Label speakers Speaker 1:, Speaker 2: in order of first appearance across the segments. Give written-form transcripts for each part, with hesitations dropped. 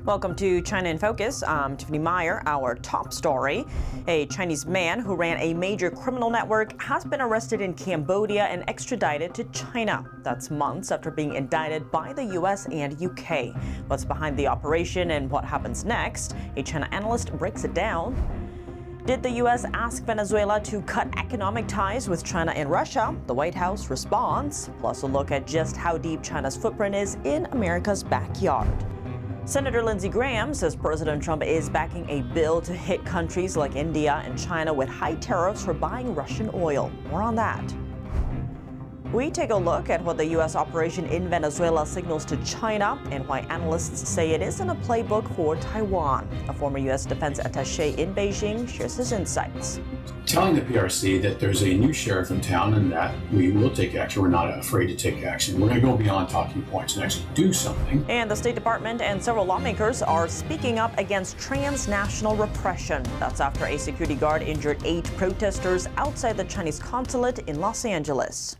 Speaker 1: Welcome to China in Focus. I'm Tiffany Meyer. Our top story: a Chinese man who ran a major criminal network has been arrested in Cambodia and extradited to China. That's months after being indicted by the U.S. and UK. What's behind the operation and what happens next? A China analyst breaks it down. Did the U.S. ask Venezuela to cut economic ties with China and Russia? The White House responds. Plus a look at just how deep China's footprint is in America's backyard. Senator Lindsey Graham says President Trump is backing a bill to hit countries like India and China with high tariffs for buying Russian oil. More on that. We take a look at what the U.S. operation in Venezuela signals to China and why analysts say it isn't a playbook for Taiwan. A former U.S. defense attaché in Beijing shares his insights.
Speaker 2: Telling the PRC that there's a new sheriff in town and that we will take action. We're not afraid to take action. We're going to go beyond talking points and actually do something.
Speaker 1: And the State Department and several lawmakers are speaking up against transnational repression. That's after a security guard injured 8 protesters outside the Chinese consulate in Los Angeles.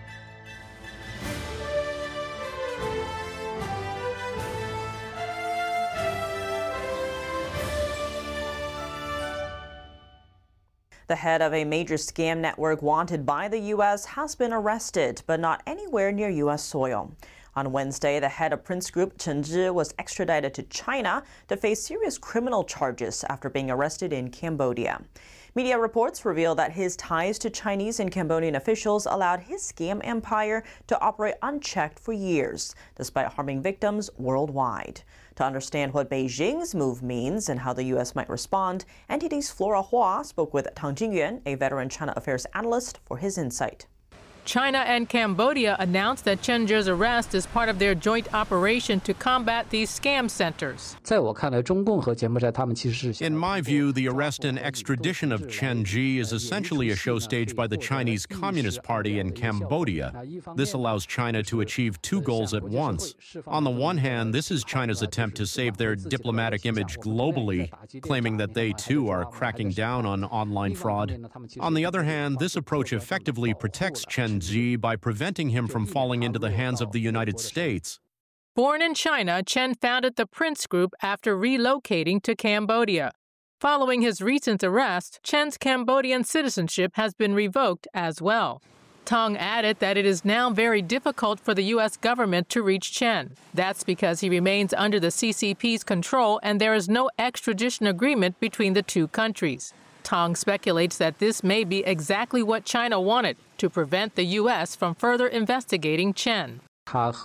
Speaker 1: The head of a major scam network wanted by the U.S. has been arrested, but not anywhere near U.S. soil. On Wednesday, the head of Prince Group, Chen Zhi, was extradited to China to face serious criminal charges after being arrested in Cambodia. Media reports reveal that his ties to Chinese and Cambodian officials allowed his scam empire to operate unchecked for years, despite harming victims worldwide. To understand what Beijing's move means and how the U.S. might respond, NTD's Flora Hua spoke with Tang Jingyuan, a veteran China affairs analyst, for his insight.
Speaker 3: China and Cambodia announced that Chen Zhi's arrest is part of their joint operation to combat these scam centers.
Speaker 4: In my view, the arrest and extradition of Chen Zhi is essentially a show staged by the Chinese Communist Party in Cambodia. This allows China to achieve 2 goals at once. On the one hand, this is China's attempt to save their diplomatic image globally, claiming that they too are cracking down on online fraud. On the other hand, this approach effectively protects Chen Zhi by preventing him from falling into the hands of the United States.
Speaker 3: Born in China, Chen founded the Prince Group after relocating to Cambodia. Following his recent arrest, Chen's Cambodian citizenship has been revoked as well. Tang added that it is now very difficult for the U.S. government to reach Chen. That's because he remains under the CCP's control and there is no extradition agreement between the two countries. Tang speculates that this may be exactly what China wanted to prevent the U.S. from further investigating Chen.
Speaker 4: Chen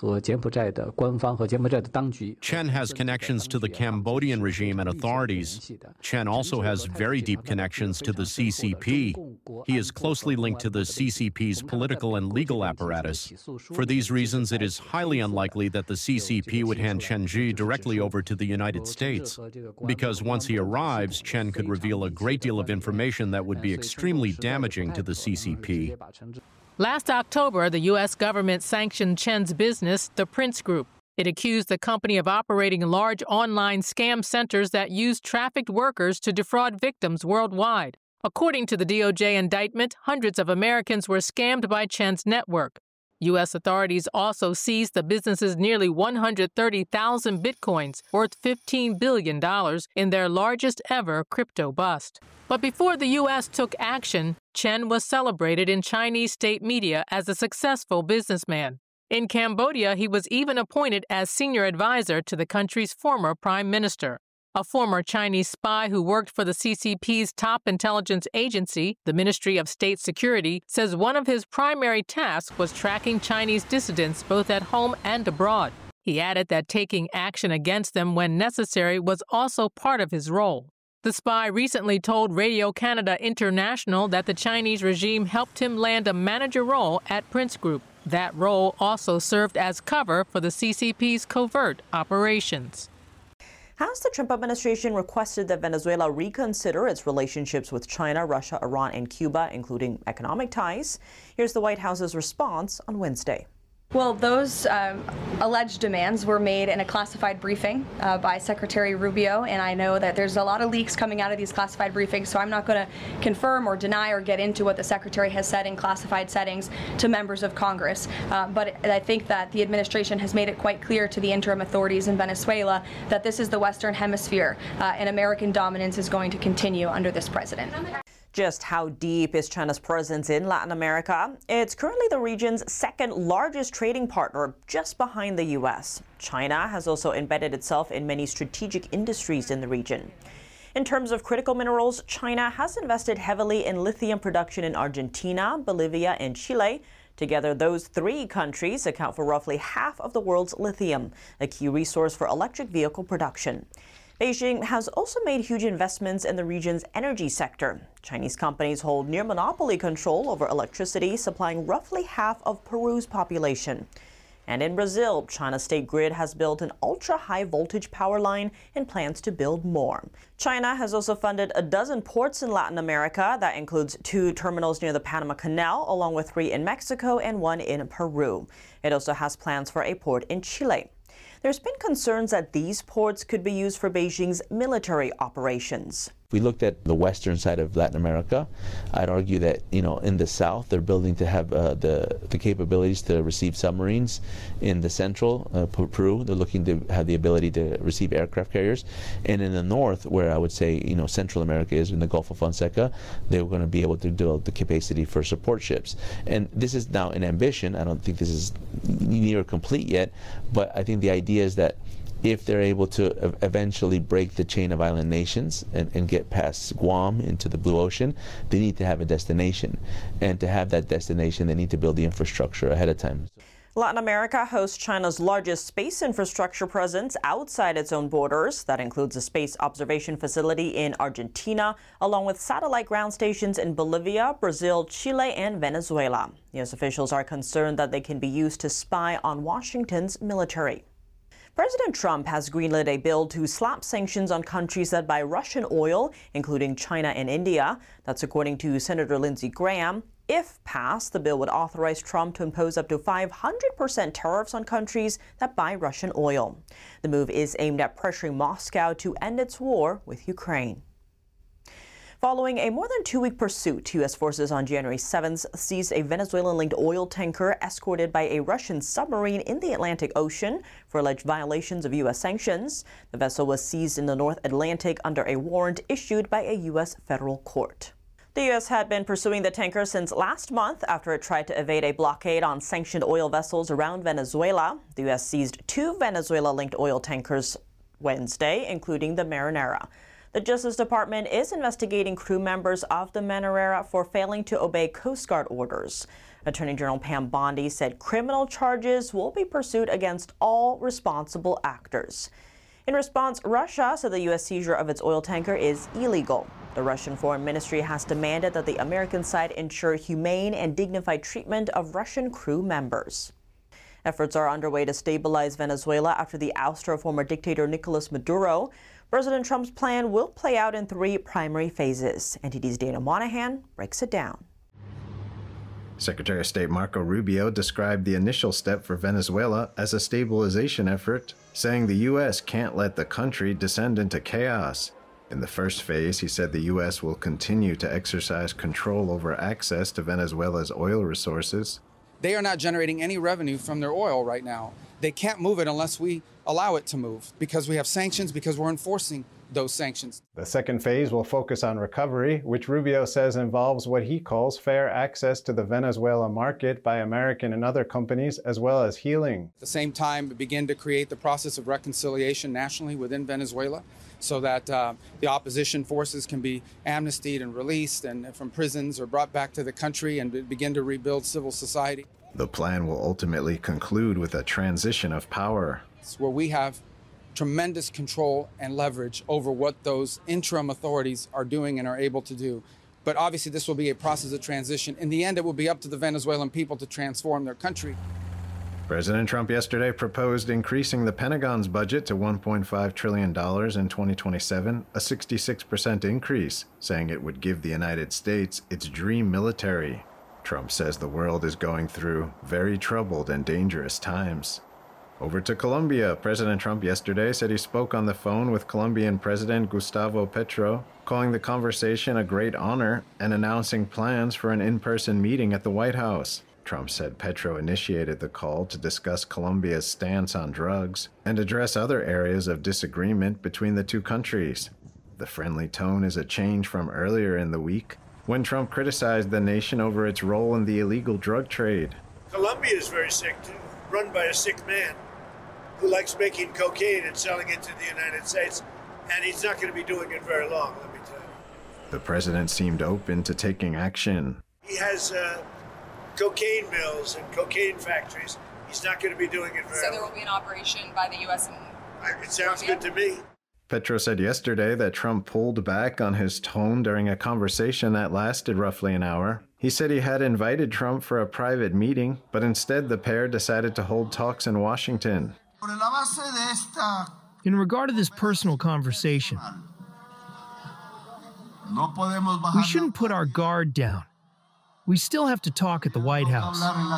Speaker 4: has connections to the Cambodian regime and authorities. Chen also has very deep connections to the CCP. He is closely linked to the CCP's political and legal apparatus. For these reasons, it is highly unlikely that the CCP would hand Chen Zhi directly over to the United States. Because once he arrives, Chen could reveal a great deal of information that would be extremely damaging to the CCP.
Speaker 3: Last October, the U.S. government sanctioned Chen's business, the Prince Group. It accused the company of operating large online scam centers that used trafficked workers to defraud victims worldwide. According to the DOJ indictment, hundreds of Americans were scammed by Chen's network. U.S. authorities also seized the business's nearly 130,000 bitcoins, worth $15 billion, in their largest ever crypto bust. But before the U.S. took action, Chen was celebrated in Chinese state media as a successful businessman. In Cambodia, he was even appointed as senior advisor to the country's former prime minister. A former Chinese spy who worked for the CCP's top intelligence agency, the Ministry of State Security, says one of his primary tasks was tracking Chinese dissidents both at home and abroad. He added that taking action against them when necessary was also part of his role. The spy recently told Radio-Canada International that the Chinese regime helped him land a manager role at Prince Group. That role also served as cover for the CCP's covert operations.
Speaker 1: Has the Trump administration requested that Venezuela reconsider its relationships with China, Russia, Iran, and Cuba, including economic ties? Here's the White House's response on Wednesday.
Speaker 5: Well, those alleged demands were made in a classified briefing by Secretary Rubio, and I know that there's a lot of leaks coming out of these classified briefings, so I'm not going to confirm or deny or get into what the Secretary has said in classified settings to members of Congress. But I think that the administration has made it quite clear to the interim authorities in Venezuela that this is the Western Hemisphere, and American dominance is going to continue under this president.
Speaker 1: Just how deep is China's presence in Latin America? It's currently the region's second largest trading partner, just behind the U.S. China has also embedded itself in many strategic industries in the region. In terms of critical minerals, China has invested heavily in lithium production in Argentina, Bolivia, and Chile. Together, those three countries account for roughly half of the world's lithium, a key resource for electric vehicle production. Beijing has also made huge investments in the region's energy sector. Chinese companies hold near monopoly control over electricity, supplying roughly half of Peru's population. And in Brazil, China's state grid has built an ultra-high voltage power line and plans to build more. China has also funded a dozen ports in Latin America. That includes 2 terminals near the Panama Canal, along with 3 in Mexico and 1 in Peru. It also has plans for a port in Chile. There's been concerns that these ports could be used for Beijing's military operations.
Speaker 6: If we looked at the western side of Latin America, I'd argue that, in the south, they're building to have the capabilities to receive submarines. In the central, Peru, they're looking to have the ability to receive aircraft carriers. And in the north, where I would say, Central America is, in the Gulf of Fonseca, they're going to be able to develop the capacity for support ships. And this is now an ambition. I don't think this is near complete yet, but I think the idea is that if they're able to eventually break the chain of island nations and get past Guam into the Blue Ocean, they need to have a destination. And to have that destination, they need to build the infrastructure ahead of time.
Speaker 1: Latin America hosts China's largest space infrastructure presence outside its own borders. That includes a space observation facility in Argentina, along with satellite ground stations in Bolivia, Brazil, Chile, and Venezuela. U.S. officials are concerned that they can be used to spy on Washington's military. President Trump has greenlit a bill to slap sanctions on countries that buy Russian oil, including China and India. That's according to Senator Lindsey Graham. If passed, the bill would authorize Trump to impose up to 500% tariffs on countries that buy Russian oil. The move is aimed at pressuring Moscow to end its war with Ukraine. Following a more than 2-week pursuit, U.S. forces on January 7th seized a Venezuelan-linked oil tanker escorted by a Russian submarine in the Atlantic Ocean for alleged violations of U.S. sanctions. The vessel was seized in the North Atlantic under a warrant issued by a U.S. federal court. The U.S. had been pursuing the tanker since last month after it tried to evade a blockade on sanctioned oil vessels around Venezuela. The U.S. seized 2 Venezuela-linked oil tankers Wednesday, including the Marinera. The Justice Department is investigating crew members of the Marinera for failing to obey Coast Guard orders. Attorney General Pam Bondi said criminal charges will be pursued against all responsible actors. In response, Russia said the U.S. seizure of its oil tanker is illegal. The Russian Foreign Ministry has demanded that the American side ensure humane and dignified treatment of Russian crew members. Efforts are underway to stabilize Venezuela after the ouster of former dictator Nicolas Maduro. President Trump's plan will play out in 3 primary phases. NTD's Dana Monahan breaks it down.
Speaker 7: Secretary of State Marco Rubio described the initial step for Venezuela as a stabilization effort, saying the U.S. can't let the country descend into chaos. In the first phase, he said the U.S. will continue to exercise control over access to Venezuela's oil resources.
Speaker 8: They are not generating any revenue from their oil right now. They can't move it unless we allow it to move because we have sanctions, because we're enforcing those sanctions.
Speaker 9: The second phase will focus on recovery, which Rubio says involves what he calls fair access to the Venezuela market by American and other companies, as well as healing.
Speaker 8: At the same time, begin to create the process of reconciliation nationally within Venezuela so that the opposition forces can be amnestied and released and from prisons or brought back to the country and begin to rebuild civil society.
Speaker 7: The plan will ultimately conclude with a transition of power.
Speaker 8: It's where we have tremendous control and leverage over what those interim authorities are doing and are able to do. But obviously this will be a process of transition. In the end, it will be up to the Venezuelan people to transform their country.
Speaker 7: President Trump yesterday proposed increasing the Pentagon's budget to $1.5 trillion in 2027, a 66% increase, saying it would give the United States its dream military. Trump says the world is going through very troubled and dangerous times. Over to Colombia. President Trump yesterday said he spoke on the phone with Colombian President Gustavo Petro, calling the conversation a great honor and announcing plans for an in-person meeting at the White House. Trump said Petro initiated the call to discuss Colombia's stance on drugs and address other areas of disagreement between the two countries. The friendly tone is a change from earlier in the week, when Trump criticized the nation over its role in the illegal drug trade.
Speaker 10: Colombia is very sick, too, run by a sick man who likes making cocaine and selling it to the United States, and he's not going to be doing it very long, let me tell you.
Speaker 7: The president seemed open to taking action.
Speaker 10: He has cocaine mills and cocaine factories. He's not going to be doing it very long.
Speaker 5: So there will be an operation by the U.S. and
Speaker 10: It sounds good to me.
Speaker 7: Petro said yesterday that Trump pulled back on his tone during a conversation that lasted roughly an hour. He said he had invited Trump for a private meeting, but instead the pair decided to hold talks in Washington.
Speaker 11: In regard to this personal conversation, we shouldn't put our guard down. We still have to talk at the White House.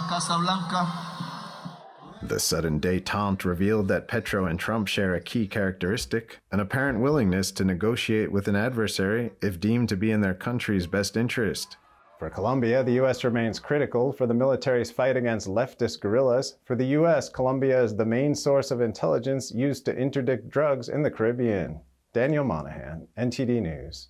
Speaker 7: The sudden détente revealed that Petro and Trump share a key characteristic, an apparent willingness to negotiate with an adversary if deemed to be in their country's best interest.
Speaker 9: For Colombia, the U.S. remains critical for the military's fight against leftist guerrillas. For the U.S., Colombia is the main source of intelligence used to interdict drugs in the Caribbean. Daniel Monahan, NTD News.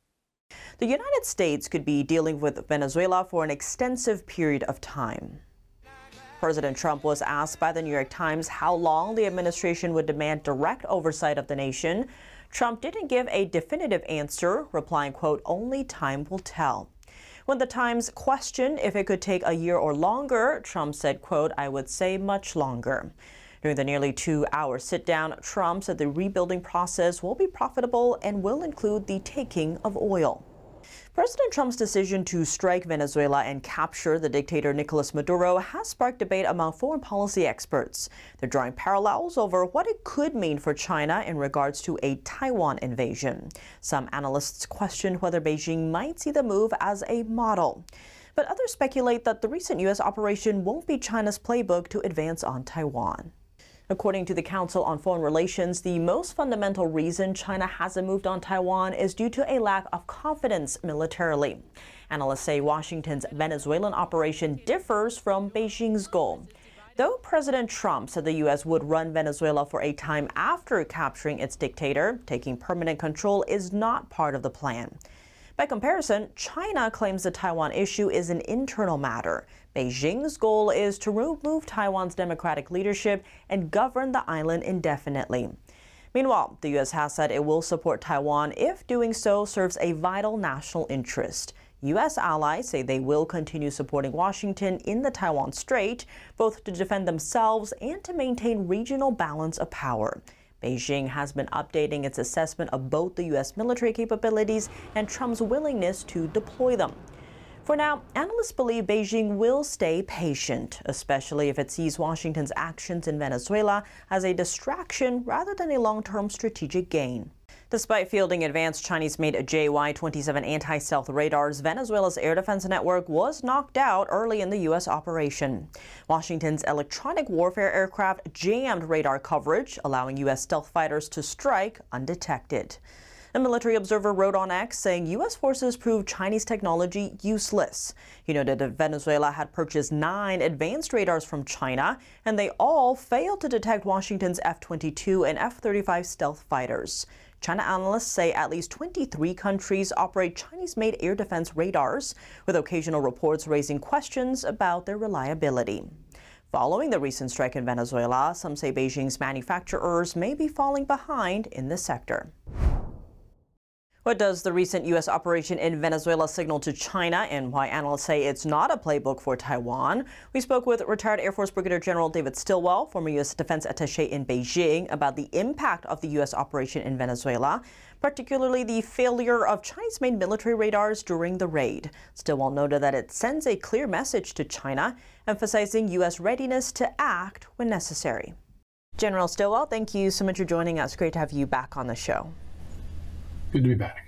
Speaker 1: The United States could be dealing with Venezuela for an extensive period of time. President Trump was asked by the New York Times how long the administration would demand direct oversight of the nation. Trump didn't give a definitive answer, replying, quote, "Only time will tell." When the Times questioned if it could take a year or longer, Trump said, quote, "I would say much longer." During the nearly 2-hour sit-down, Trump said the rebuilding process will be profitable and will include the taking of oil. President Trump's decision to strike Venezuela and capture the dictator Nicolas Maduro has sparked debate among foreign policy experts. They're drawing parallels over what it could mean for China in regards to a Taiwan invasion. Some analysts question whether Beijing might see the move as a model. But others speculate that the recent U.S. operation won't be China's playbook to advance on Taiwan. According to the Council on Foreign Relations, the most fundamental reason China hasn't moved on Taiwan is due to a lack of confidence militarily. Analysts say Washington's Venezuelan operation differs from Beijing's goal. Though President Trump said the U.S. would run Venezuela for a time after capturing its dictator, taking permanent control is not part of the plan. By comparison, China claims the Taiwan issue is an internal matter. Beijing's goal is to remove Taiwan's democratic leadership and govern the island indefinitely. Meanwhile, the U.S. has said it will support Taiwan if doing so serves a vital national interest. U.S. allies say they will continue supporting Washington in the Taiwan Strait, both to defend themselves and to maintain regional balance of power. Beijing has been updating its assessment of both the U.S. military capabilities and Trump's willingness to deploy them. For now, analysts believe Beijing will stay patient, especially if it sees Washington's actions in Venezuela as a distraction rather than a long-term strategic gain. Despite fielding advanced Chinese-made JY-27 anti-stealth radars, Venezuela's air defense network was knocked out early in the U.S. operation. Washington's electronic warfare aircraft jammed radar coverage, allowing U.S. stealth fighters to strike undetected. A military observer wrote on X saying U.S. forces proved Chinese technology useless. He noted that Venezuela had purchased 9 advanced radars from China, and they all failed to detect Washington's F-22 and F-35 stealth fighters. China analysts say at least 23 countries operate Chinese-made air defense radars, with occasional reports raising questions about their reliability. Following the recent strike in Venezuela, some say Beijing's manufacturers may be falling behind in this sector. What does the recent U.S. operation in Venezuela signal to China, and why analysts say it's not a playbook for Taiwan? We spoke with retired Air Force Brigadier General David Stilwell, former U.S. defense attaché in Beijing, about the impact of the U.S. operation in Venezuela, particularly the failure of Chinese-made military radars during the raid. Stilwell noted that it sends a clear message to China, emphasizing U.S. readiness to act when necessary. General Stilwell, thank you so much for joining us. Great to have you back on the show.
Speaker 2: Good to be back.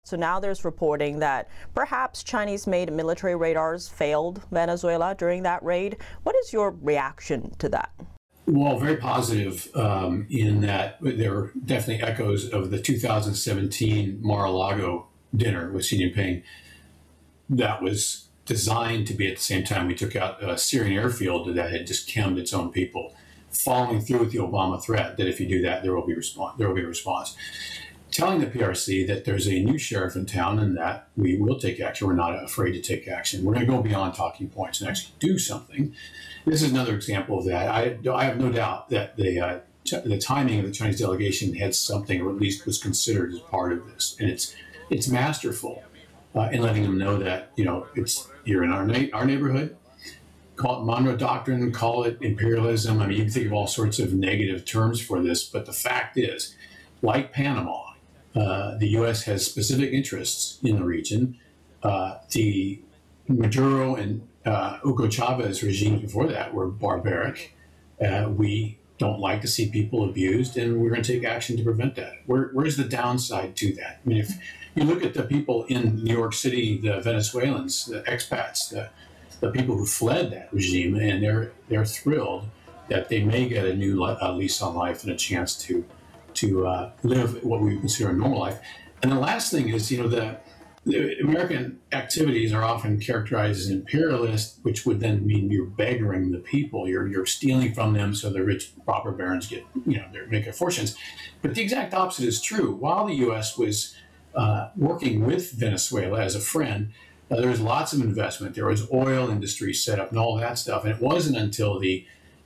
Speaker 1: So now there's reporting that perhaps Chinese-made military radars failed Venezuela during that raid. What is your reaction to that?
Speaker 2: Well, very positive in that there were definitely echoes of the 2017 Mar-a-Lago dinner with Xi Jinping that was designed to be at the same time we took out a Syrian airfield that had just killed its own people, following through with the Obama threat that if you do that, there will be a response. Telling the PRC that there's a new sheriff in town and that we will take action. We're not afraid to take action. We're going to go beyond talking points and actually do something. This is another example of that. I have no doubt that the timing of the Chinese delegation had something, or at least was considered as part of this, and it's masterful in letting them know that you're in our neighborhood. Call it Monroe Doctrine, call it imperialism. I mean, you can think of all sorts of negative terms for this, but the fact is, like Panama, the U.S. has specific interests in the region. The Maduro and Hugo Chavez regimes before that were barbaric. We don't like to see people abused, and we're going to take action to prevent that. Where's the downside to that? I mean, if you look at the people in New York City, the Venezuelans, the expats, the people who fled that regime, and they're thrilled that they may get a new lease on life and a chance to live what we consider a normal life. And the last thing is, the American activities are often characterized as imperialist, which would then mean you're beggaring the people. You're stealing from them so the rich proper barons get, make their fortunes. But the exact opposite is true. While the U.S. was working with Venezuela as a friend, there was lots of investment. There was oil industry set up and all that stuff. And it wasn't until the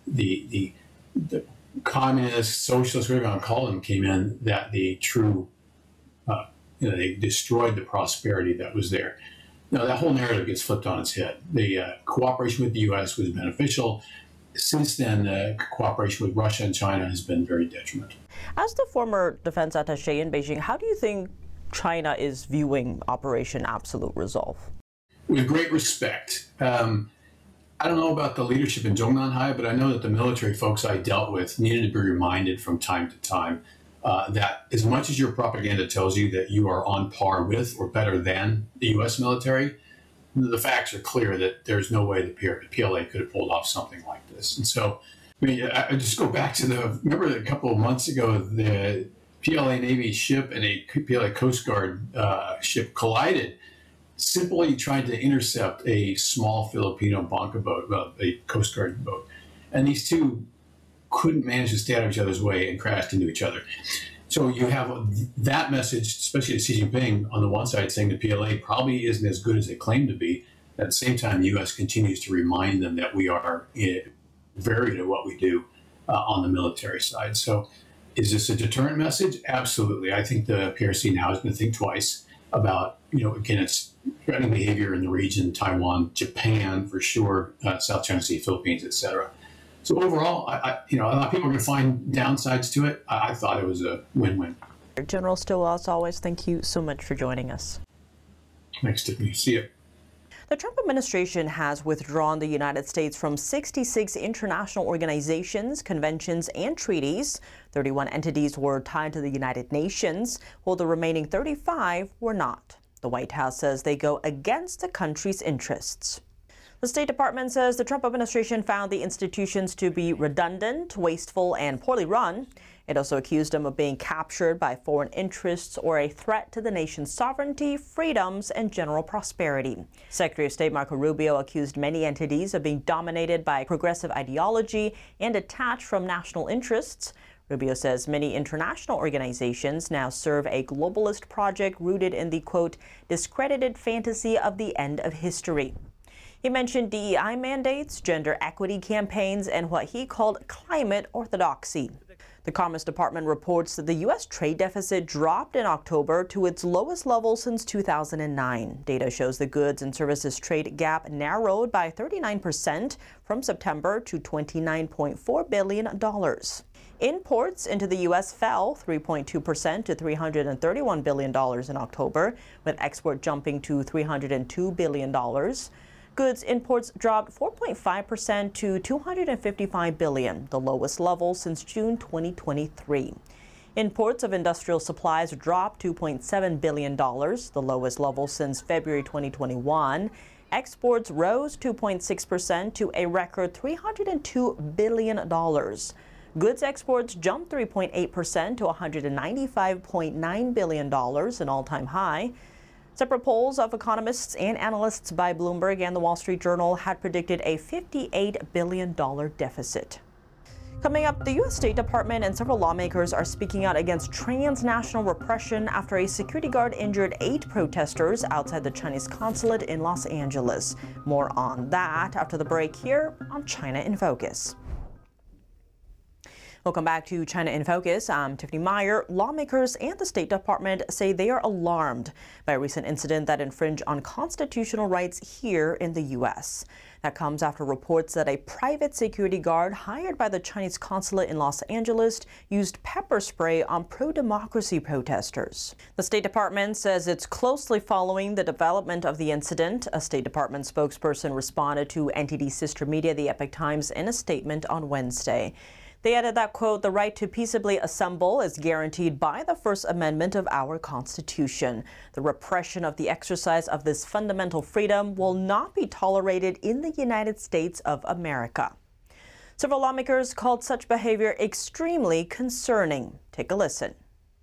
Speaker 2: communist, socialist, whatever you want to call them, came in that the true, they destroyed the prosperity that was there. Now, that whole narrative gets flipped on its head. The cooperation with the U.S. was beneficial. Since then, cooperation with Russia and China has been very detrimental.
Speaker 1: As the former defense attaché in Beijing, how do you think China is viewing Operation Absolute Resolve?
Speaker 2: With great respect. I don't know about the leadership in Zhongnanhai, but I know that the military folks I dealt with needed to be reminded from time to time that as much as your propaganda tells you that you are on par with or better than the U.S. military, the facts are clear that there's no way the PLA could have pulled off something like this. And so, I just go back to remember a couple of months ago, the PLA Navy ship and a PLA Coast Guard ship collided, simply trying to intercept a small Filipino bunker boat, a Coast Guard boat. And these two couldn't manage to stay out of each other's way and crashed into each other. So you have that message, especially to Xi Jinping on the one side, saying the PLA probably isn't as good as they claim to be. At the same time, the U.S. continues to remind them that we are very good at what we do on the military side. So is this a deterrent message? Absolutely. I think the PRC now is going to think twice about, again, its threatening behavior in the region, Taiwan, Japan, for sure, South China Sea, Philippines, etc. So overall, a lot of people are going to find downsides to it. I thought it was a win-win.
Speaker 1: General Stilwell, as always, thank you so much for joining us.
Speaker 2: Thanks, Tiffany. See you.
Speaker 1: The Trump administration has withdrawn the United States from 66 international organizations, conventions, and treaties. 31 entities were tied to the United Nations, while the remaining 35 were not. The White House says they go against the country's interests. The State Department says the Trump administration found the institutions to be redundant, wasteful, and poorly run. It also accused them of being captured by foreign interests or a threat to the nation's sovereignty, freedoms, and general prosperity. Secretary of State Marco Rubio accused many entities of being dominated by progressive ideology and detached from national interests. Rubio says many international organizations now serve a globalist project rooted in the, quote, discredited fantasy of the end of history. He mentioned DEI mandates, gender equity campaigns, and what he called climate orthodoxy. The Commerce Department reports that the U.S. trade deficit dropped in October to its lowest level since 2009. Data shows the goods and services trade gap narrowed by 39% from September to $29.4 billion. Imports into the U.S. fell 3.2% to $331 billion in October, with export jumping to $302 billion. Goods imports dropped 4.5% to $255 billion, the lowest level since June 2023. Imports of industrial supplies dropped $2.7 billion, the lowest level since February 2021. Exports rose 2.6% to a record $302 billion. Goods exports jumped 3.8% to $195.9 billion, an all-time high. Separate polls of economists and analysts by Bloomberg and the Wall Street Journal had predicted a $58 billion deficit. Coming up, the U.S. State Department and several lawmakers are speaking out against transnational repression after a security guard injured 8 protesters outside the Chinese consulate in Los Angeles. More on that after the break here on China in Focus. Welcome back to China in Focus. I'm Tiffany Meyer. Lawmakers and the State Department say they are alarmed by a recent incident that infringed on constitutional rights here in the U.S. That comes after reports that a private security guard hired by the Chinese consulate in Los Angeles used pepper spray on pro-democracy protesters. The State Department says it's closely following the development of the incident. A State Department spokesperson responded to NTD sister media, The Epoch Times, in a statement on Wednesday. They added that, quote, "The right to peaceably assemble is guaranteed by the First Amendment of our Constitution. The repression of the exercise of this fundamental freedom will not be tolerated in the United States of America." Several lawmakers called such behavior extremely concerning. Take a listen.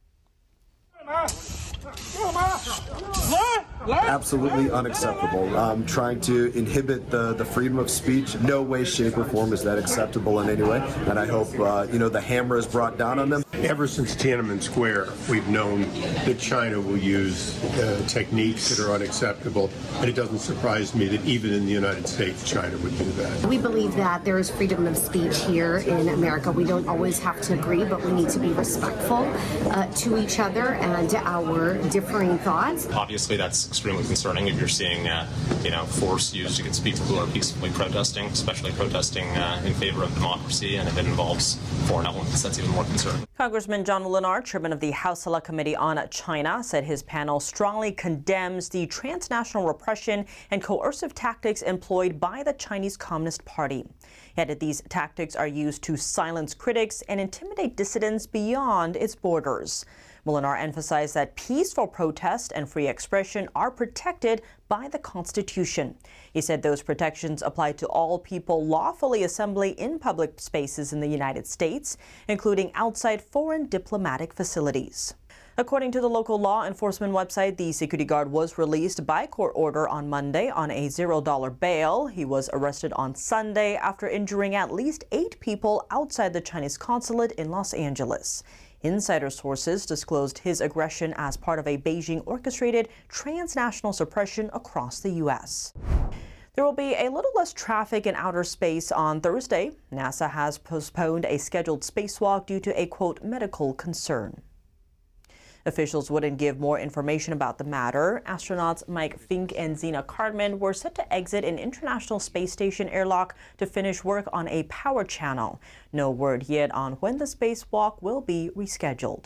Speaker 12: Absolutely unacceptable. Trying to inhibit the freedom of speech. No way, shape, or form is that acceptable in any way. And I hope, the hammer is brought down on them.
Speaker 13: Ever since Tiananmen Square, we've known that China will use techniques that are unacceptable. And it doesn't surprise me that even in the United States, China would do that.
Speaker 14: We believe that there is freedom of speech here in America. We don't always have to agree, but we need to be respectful to each other and our differing thoughts.
Speaker 15: Obviously, that's extremely concerning if you're seeing, force used against people who are peacefully protesting, especially protesting in favor of democracy, and if it involves foreign elements, that's even more concerning.
Speaker 1: Congressman John Lennart, chairman of the House Select Committee on China, said his panel strongly condemns the transnational repression and coercive tactics employed by the Chinese Communist Party. He added these tactics are used to silence critics and intimidate dissidents beyond its borders. Lennart emphasized that peaceful protest and free expression are protected by the Constitution. He said those protections apply to all people lawfully assembling in public spaces in the United States, including outside foreign diplomatic facilities. According to the local law enforcement website, the security guard was released by court order on Monday on a $0 bail. He was arrested on Sunday after injuring at least 8 people outside the Chinese consulate in Los Angeles. Insider sources disclosed his aggression as part of a Beijing-orchestrated transnational suppression across the U.S. There will be a little less traffic in outer space on Thursday. NASA has postponed a scheduled spacewalk due to a, quote, medical concern. Officials wouldn't give more information about the matter. Astronauts Mike Fink and Zena Cardman were set to exit an International Space Station airlock to finish work on a power channel. No word yet on when the spacewalk will be rescheduled.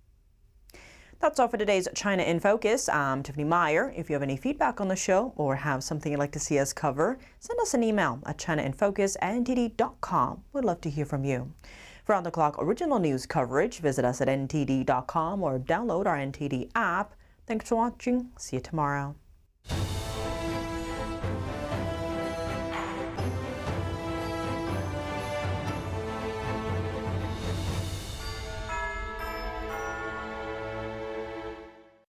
Speaker 1: That's all for today's China in Focus. I'm Tiffany Meyer. If you have any feedback on the show or have something you'd like to see us cover, send us an email at chinainfocus@ntd.com. We'd love to hear from you. For on-the-clock original news coverage, visit us at ntd.com or download our NTD app. Thanks for watching. See you tomorrow.